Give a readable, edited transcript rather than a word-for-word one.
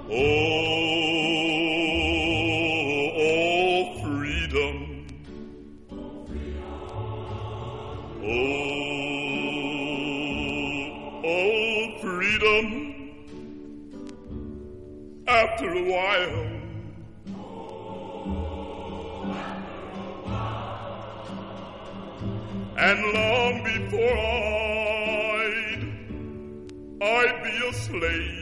Oh, freedom. Oh, freedom. After a while. And long before I'd be a slave.